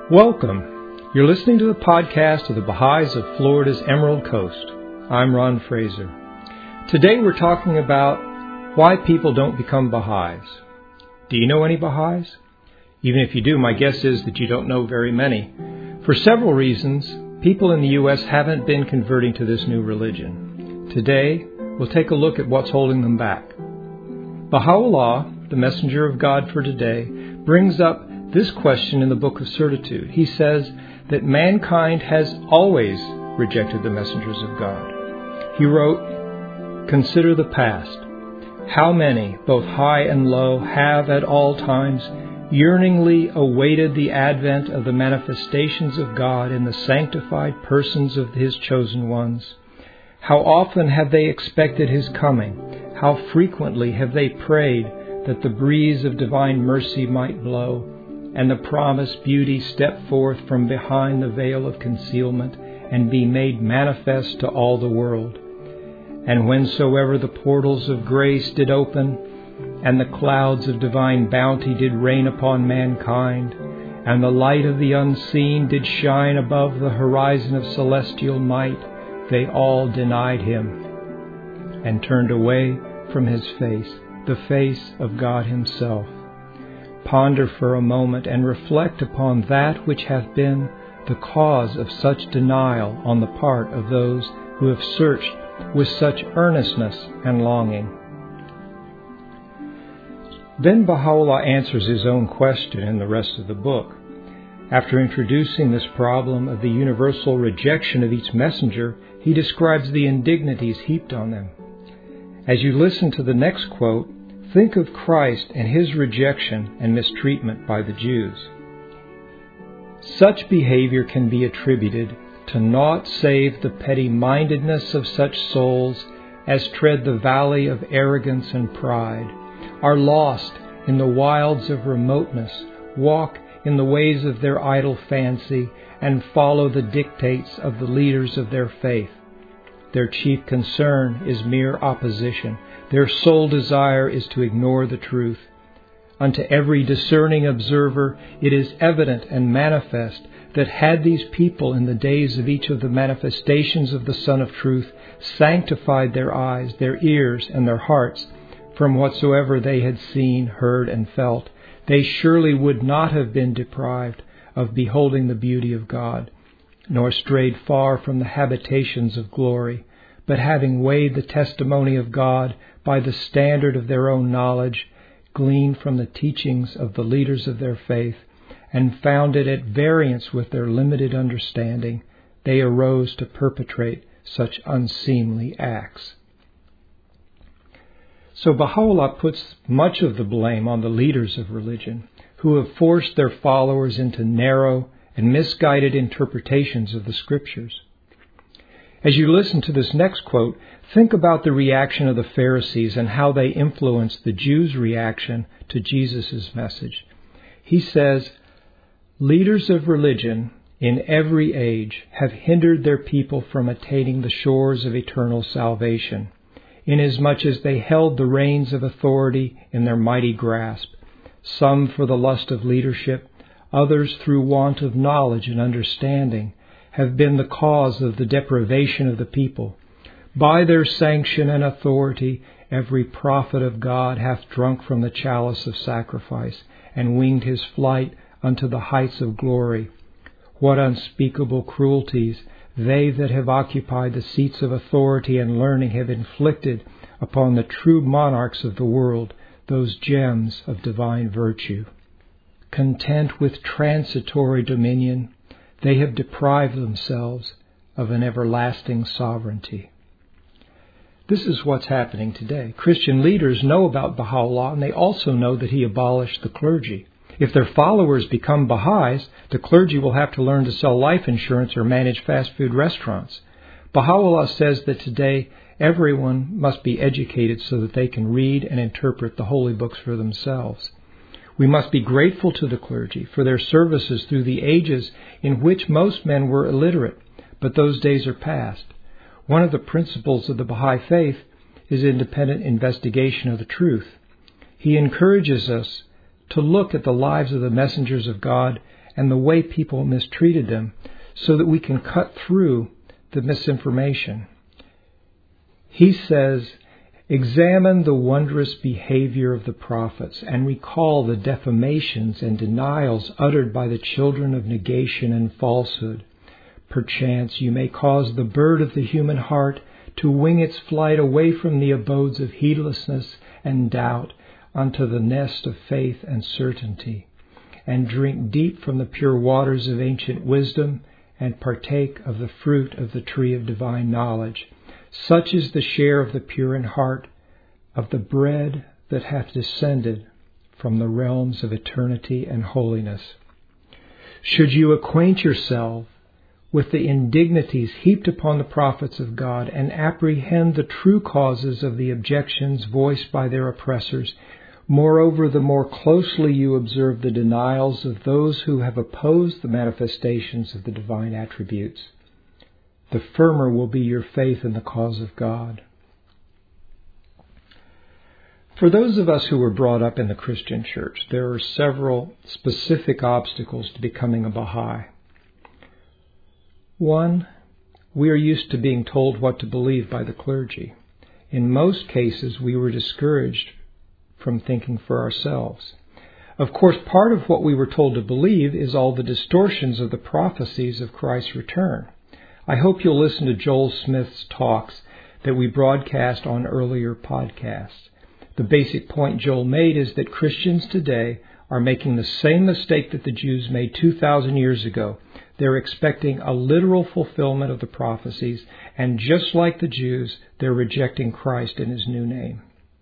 Welcome. You're listening to the podcast of the Baha'is of Florida's Emerald Coast. I'm Ron Fraser. Today we're talking about why people don't become Baha'is. Do you know any Baha'is? Even if you do, my guess is that you don't know very many. For several reasons, people in the U.S. haven't been converting to this new religion. Today, we'll take a look at what's holding them back. Baha'u'llah, the messenger of God for today, brings up this question in the Book of Certitude. He says that mankind has always rejected the messengers of God. He wrote, "Consider the past. How many, both high and low, have at all times yearningly awaited the advent of the manifestations of God in the sanctified persons of His chosen ones. How often have they expected His coming? How frequently have they prayed that the breeze of divine mercy might blow, and the promised beauty step forth from behind the veil of concealment, and be made manifest to all the world. And whensoever the portals of grace did open, and the clouds of divine bounty did rain upon mankind, and the light of the unseen did shine above the horizon of celestial might, they all denied Him, and turned away from His face, the face of God Himself. Ponder for a moment and reflect upon that which hath been the cause of such denial on the part of those who have searched with such earnestness and longing." Then Baha'u'llah answers his own question in the rest of the book. After introducing this problem of the universal rejection of each messenger, he describes the indignities heaped on them. As you listen to the next quote, think of Christ and His rejection and mistreatment by the Jews. Such behavior can be attributed to naught save the petty-mindedness of such souls as tread the valley of arrogance and pride, are lost in the wilds of remoteness, walk in the ways of their idle fancy, and follow the dictates of the leaders of their faith. Their chief concern is mere opposition. Their sole desire is to ignore the truth. Unto every discerning observer it is evident and manifest that had these people in the days of each of the manifestations of the Son of Truth sanctified their eyes, their ears, and their hearts from whatsoever they had seen, heard, and felt, they surely would not have been deprived of beholding the beauty of God, nor strayed far from the habitations of glory, but having weighed the testimony of God by the standard of their own knowledge, gleaned from the teachings of the leaders of their faith, and found it at variance with their limited understanding, they arose to perpetrate such unseemly acts. So Baha'u'llah puts much of the blame on the leaders of religion, who have forced their followers into narrow and misguided interpretations of the Scriptures. As you listen to this next quote, think about the reaction of the Pharisees and how they influenced the Jews' reaction to Jesus' message. He says, "Leaders of religion in every age have hindered their people from attaining the shores of eternal salvation, inasmuch as they held the reins of authority in their mighty grasp, some for the lust of leadership, others through want of knowledge and understanding, have been the cause of the deprivation of the people. By their sanction and authority, every prophet of God hath drunk from the chalice of sacrifice, and winged his flight unto the heights of glory. What unspeakable cruelties they that have occupied the seats of authority and learning have inflicted upon the true monarchs of the world, those gems of divine virtue. Content with transitory dominion, they have deprived themselves of an everlasting sovereignty." This is what's happening today. Christian leaders know about Baha'u'llah, and they also know that he abolished the clergy. If their followers become Baha'is, the clergy will have to learn to sell life insurance or manage fast food restaurants. Baha'u'llah says that today everyone must be educated so that they can read and interpret the holy books for themselves. We must be grateful to the clergy for their services through the ages in which most men were illiterate, but those days are past. One of the principles of the Baha'i faith is independent investigation of the truth. He encourages us to look at the lives of the messengers of God and the way people mistreated them so that we can cut through the misinformation. He says, examine the wondrous behavior of the prophets and recall the defamations and denials uttered by the children of negation and falsehood. Perchance you may cause the bird of the human heart to wing its flight away from the abodes of heedlessness and doubt unto the nest of faith and certainty, and drink deep from the pure waters of ancient wisdom, and partake of the fruit of the tree of divine knowledge. Such is the share of the pure in heart, of the bread that hath descended from the realms of eternity and holiness. Should you acquaint yourself with the indignities heaped upon the prophets of God, and apprehend the true causes of the objections voiced by their oppressors, moreover, the more closely you observe the denials of those who have opposed the manifestations of the divine attributes, the firmer will be your faith in the cause of God. For those of us who were brought up in the Christian church, there are several specific obstacles to becoming a Baha'i. One, we are used to being told what to believe by the clergy. In most cases, we were discouraged from thinking for ourselves. Of course, part of what we were told to believe is all the distortions of the prophecies of Christ's return. I hope you'll listen to Joel Smith's talks that we broadcast on earlier podcasts. The basic point Joel made is that Christians today are making the same mistake that the Jews made 2,000 years ago. They're expecting a literal fulfillment of the prophecies, and just like the Jews, they're rejecting Christ in His new name.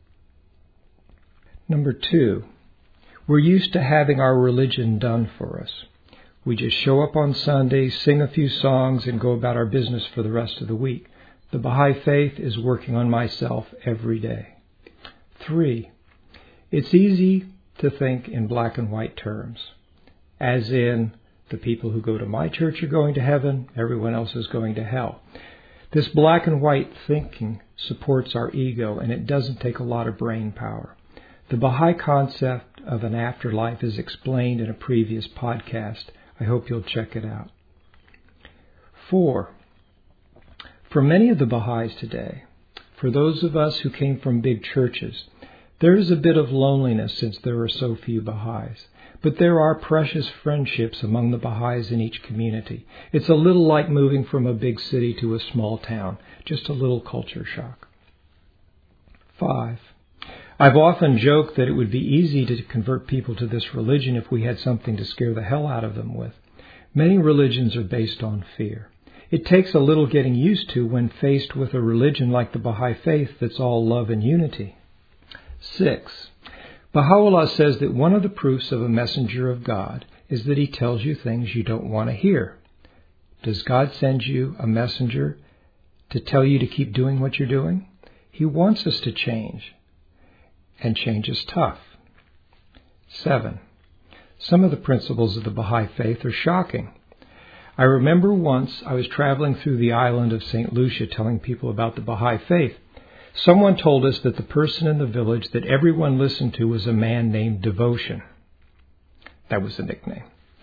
Number 2, we're used to having our religion done for us. We just show up on Sunday, sing a few songs, and go about our business for the rest of the week. The Baha'i faith is working on myself every day. 3, it's easy to think in black and white terms, as in, the people who go to my church are going to heaven, everyone else is going to hell. This black and white thinking supports our ego, and it doesn't take a lot of brain power. The Baha'i concept of an afterlife is explained in a previous podcast. I hope you'll check it out. 4, for many of the Baha'is today, for those of us who came from big churches, there is a bit of loneliness since there are so few Baha'is. But there are precious friendships among the Baha'is in each community. It's a little like moving from a big city to a small town, just a little culture shock. 5, I've often joked that it would be easy to convert people to this religion if we had something to scare the hell out of them with. Many religions are based on fear. It takes a little getting used to when faced with a religion like the Baha'i faith that's all love and unity. 6, Baha'u'llah says that one of the proofs of a messenger of God is that he tells you things you don't want to hear. Does God send you a messenger to tell you to keep doing what you're doing? He wants us to change, and change is tough. 7, some of the principles of the Baha'i faith are shocking. I remember once I was traveling through the island of St. Lucia telling people about the Baha'i faith. Someone told us that the person in the village that everyone listened to was a man named Devotion. That was the nickname.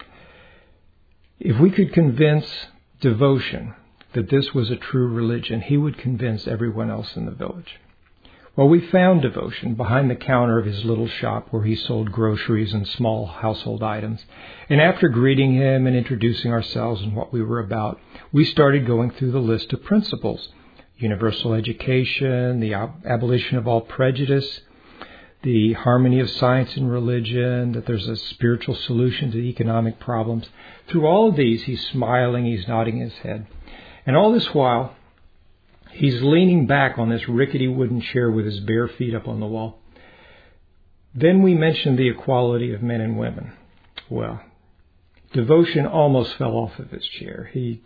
If we could convince Devotion that this was a true religion, he would convince everyone else in the village. Well, we found Devotion behind the counter of his little shop where he sold groceries and small household items. And after greeting him and introducing ourselves and what we were about, we started going through the list of principles. Universal education, the abolition of all prejudice, the harmony of science and religion, that there's a spiritual solution to economic problems. Through all of these, he's smiling, he's nodding his head. And all this while, he's leaning back on this rickety wooden chair with his bare feet up on the wall. Then we mentioned the equality of men and women. Well, Devotion almost fell off of his chair. He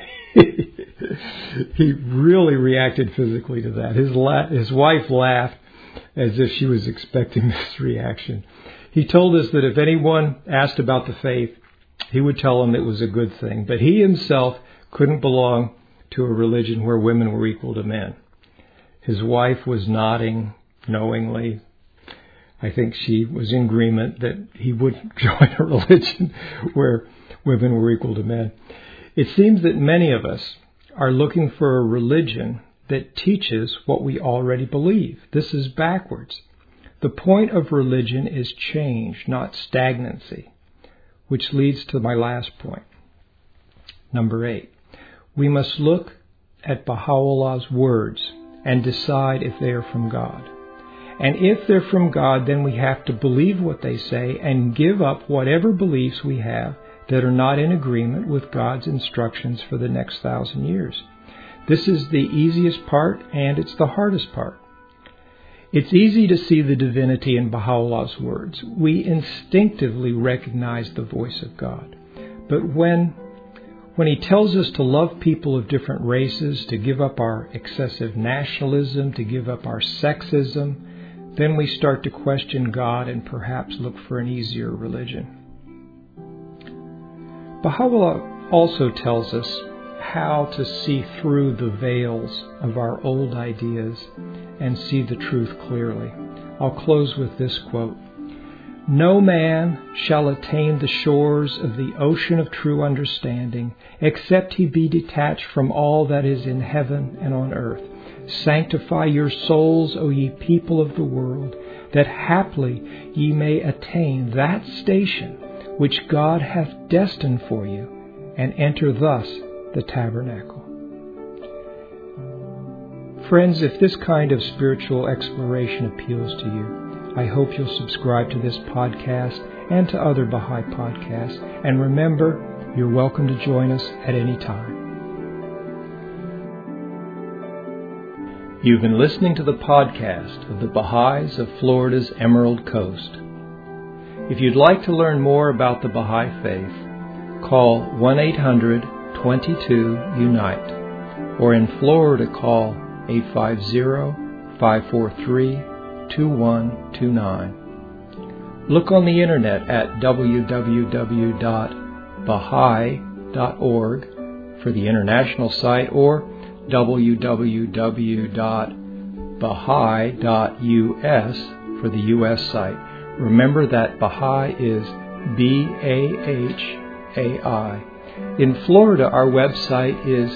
really reacted physically to that. His wife laughed as if she was expecting this reaction. He told us that if anyone asked about the faith, he would tell them it was a good thing. But he himself couldn't belong to a religion where women were equal to men. His wife was nodding knowingly. I think she was in agreement that he wouldn't join a religion where women were equal to men. It seems that many of us are looking for a religion that teaches what we already believe. This is backwards. The point of religion is change, not stagnancy, which leads to my last point. Number 8. We must look at Baha'u'llah's words and decide if they are from God. And if they're from God, then we have to believe what they say and give up whatever beliefs we have that are not in agreement with God's instructions for the next 1,000 years. This is the easiest part, and it's the hardest part. It's easy to see the divinity in Baha'u'llah's words. We instinctively recognize the voice of God. But when he tells us to love people of different races, to give up our excessive nationalism, to give up our sexism, then we start to question God and perhaps look for an easier religion. Baha'u'llah also tells us how to see through the veils of our old ideas and see the truth clearly. I'll close with this quote. No man shall attain the shores of the ocean of true understanding, except he be detached from all that is in heaven and on earth. Sanctify your souls, O ye people of the world, that haply ye may attain that station which God hath destined for you, and enter thus the tabernacle. Friends, if this kind of spiritual exploration appeals to you, I hope you'll subscribe to this podcast and to other Baha'i podcasts. And remember, you're welcome to join us at any time. You've been listening to the podcast of the Baha'is of Florida's Emerald Coast. If you'd like to learn more about the Baha'i faith, call 1-800-22-UNITE, or in Florida call 850-543-2129. Look on the internet at www.baha'i.org for the international site, or www.baha'i.us for the U.S. site. Remember that Baha'i is B-A-H-A-I. In Florida, our website is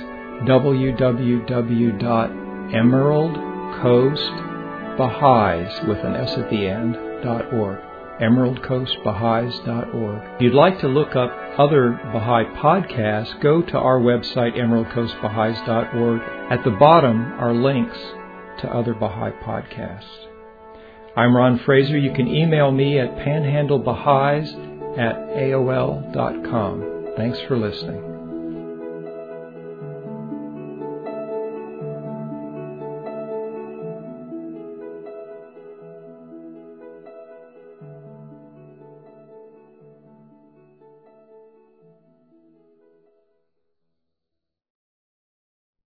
www.emeraldcoastbaha'is with an S at the end, .org. emeraldcoastbaha'is.org. If you'd like to look up other Baha'i podcasts, go to our website, emeraldcoastbaha'is.org. At the bottom are links to other Baha'i podcasts. I'm Ron Fraser. You can email me at panhandlebaha'is@aol.com. Thanks for listening.